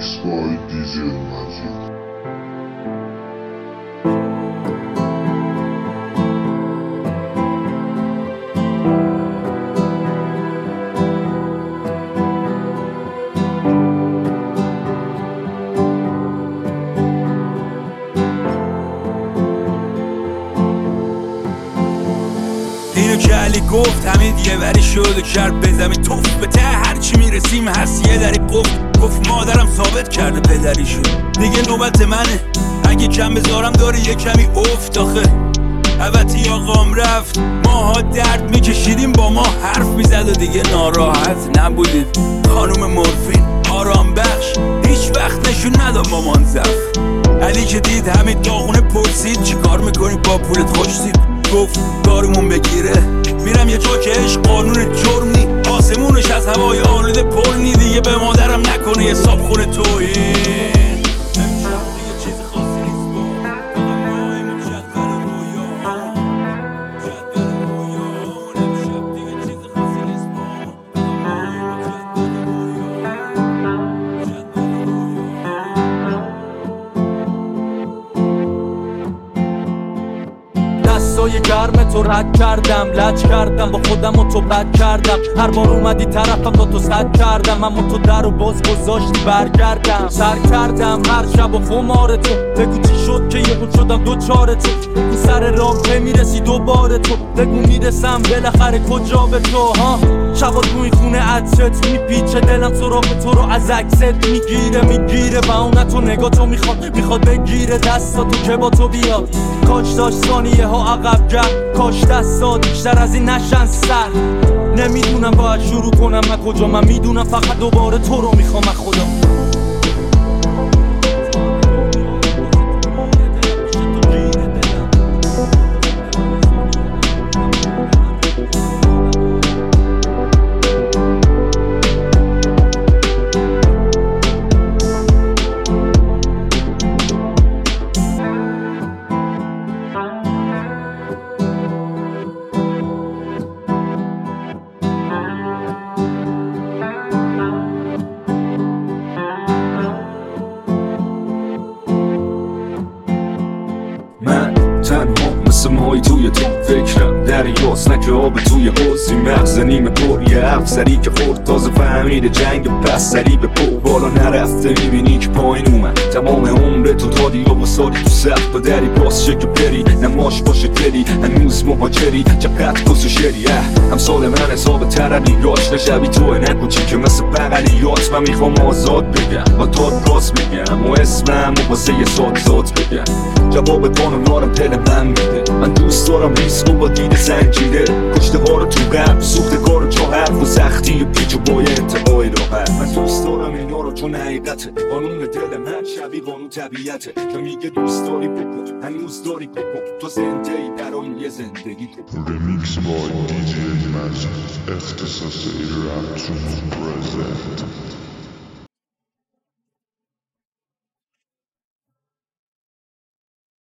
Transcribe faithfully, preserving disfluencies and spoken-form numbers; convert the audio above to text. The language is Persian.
Mix by دی جی Magic. اینو که علی گفت همین یه وری شد و کرد به زمین توف به ته هرچی میرسیم هست یه دری قفل گفت مادرم ثابت کرده پدری شد دیگه نوبت منه اگه کم بذارم داره یه کمی افت آخه البته آقام رفت ماها درد میکشیدیم با ما حرف میزد و دیگه ناراحت نبودیم خانوم مورفین آرام بخش هیچ وقت نشون نداد مامان زف علی که دید همین داغونه پرسید چی کار میکنی با پولت خوشتیم گفت دارومون بگیره میرم یه جا که عشق قانون جرم نی آسمونش از هوای آلوده پر نی دیگه به مادرم نکنه یه صاب خونه تویی دستای گرم تو رد کردم لج کردم با خودم و تو بد کردم هر بار اومدی طرفم با تو صد کردم اما تو در و باز گذاشتی برگردم سر کردم هر شب و خمار تو بگو چی شد که یه بود شدم دو چار تو بگو سر راه که میرسی دوباره تو بگو میرسم بالاخره کجا به تو ها شبا تو این خونه عطرت میپیچه دلم سراغ تو رو از عکست میگیره میگیره و اون تو نگاه تو میخواد میخواد بگیره دستا تو که با تو بیاد کاش داشت ثانیه ها عقب گرد کاش دستات بیشتر از این نشن سر نمیدونم باید شروع کنم من کجا من میدونم فقط دوباره تو رو میخوام من خدا مثل مایی توی تو فکرم دریاست نه که آب توی حوضی مغز نیمه پر یه افسری که خورد تازه فهمیده جنگ بستری به پو بالا نرفته میبینی که پایین اومد تمام عمر تو دادی و بساری تو سخت با دری باز شه که بری نماش باشه دلی هنوز مهاجری چقدر کس و شری همسال من حساب ترلی یاش نشبی توه نکوچی که مثل بغلیات من میخوام آزاد بگم با داد راست بگم و اسمم و واسه یه ساد زاد بگم جواب قانونارم دل من میده من دوست دارم ریسک و با دید سنجیده کشته ها رو تو قلب سوخته کار و چا حرف و سختی و پیچ و بای انتقای راحت من دوست دارم اینا رو چون حقیقته قانون دل من شبیه قانون طبیعته که میگه دوست داری بکن هنوز داری بکن تو زنده ای در آن یه زندگی Remix by دی جی Magic اختصاص ایران